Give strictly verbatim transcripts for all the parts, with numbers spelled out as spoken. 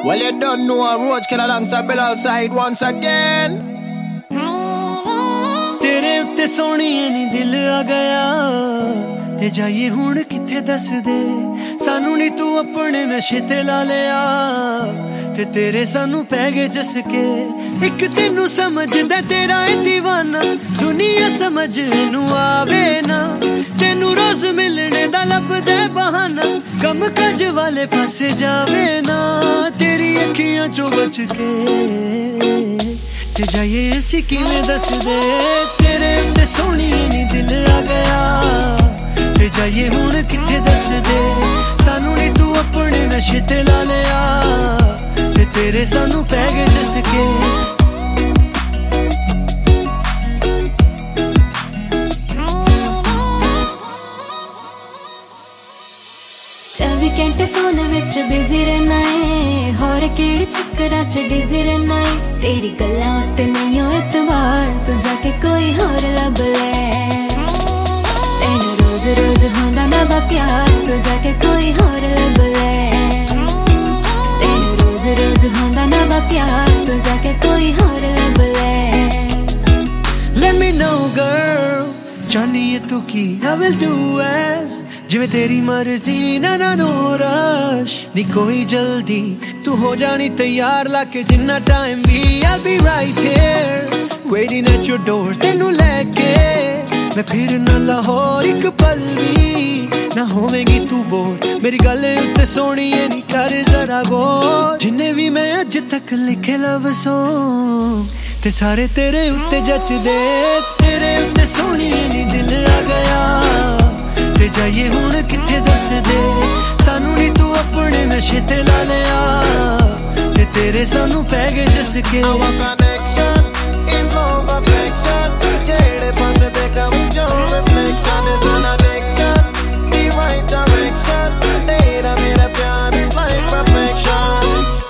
Well, you don't know a roach kill alongside Bill outside once again. तेरे उत्ते सोहणीए नी दिल आ गया ते जाइए हुण किथे दस दे सानू नी तू अपने नशे ते ला लिया ते तेरे सानू पै गए जसके एक तेनू समझदा तेरा है दीवाना दुनिया समझ नू आवे ना तेनू रोज मिलने दा लभदा बहाना कम काज वाले पासे जावे ना तेरी अखियां चो बच के ते जाइए ऐसी किवें दस दे तेरे उत्ते सोहणीए नी दिल आ गया ते जाइए हुण किथे दस दे सानू नी तू अपने नशे ते ला लिया ते तेरे सानू पै गए जसके चौबी घंटे फोन विच बिजी रहना है होर केड़े चक्करां च डिजी रहना है तेरी गल्लां उत्ते नहीं हो एतबार तू जाके कोई होर लभ ले तेनू रोज रोज होंदा नवा प्यार तू जाके कोई होर लभ ले तेनू रोज रोज होंदा नवा प्यार तू जाके कोई होर लभ ले Let me know girl जानी है तू की I will do as जिवें तेरी मर्जी ना ना नो रश नी कोई जल्दी तू हो जानी तैयार लाके जिन्ना टाइम भी I'll be right here waiting at your door तेनू लेके मैं फिर ना लाहौर एक पल भी ना होवेंगी तू बोर मेरी गल उत्ते सोहणीए नी कर जरा गौर जिन्ने भी मैं अज तक लिखे लव सॉन्ग ते सारे तेरे उत्ते जचदे तेरे उत्ते सोहणीए नी दिल आ गया ते जाइए हुण किथे दस दे सानू नी तू अपने नशे ते ला लिया ते तेरे सानू पै गए जसके Our connection is over perfection. जेड़े पासे देखा भी जो reflection is an addiction. The right direction. तेरा मेरा प्यार is like perfection.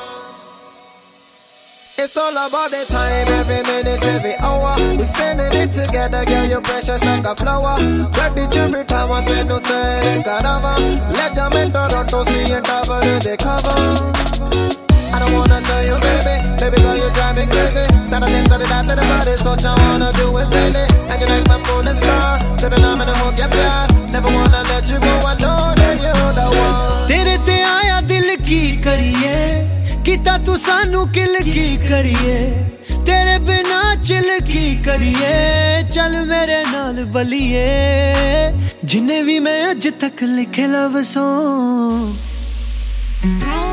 It's all about the time, every minute, every hour. We spending it together, girl, you're precious like a flower. Ready to be time, I tell you, say the carava. Let them in Toronto, see and cover the cover. I don't wanna tell you, baby, baby girl, you drive me crazy. Saturday, Saturday, night to the body, so what I wanna do is really acting like my moon and star. To the name of the hook, yeah, yeah. Never wanna let you go, I know that you're the one. तेरे ते आया दिल की करिए किता तू सानू किल की करिए तेरे बिना चिल की करिए चल मेरे नाल बलिए जिन्ने भी मैं अज तक लिखे लव सॉन्ग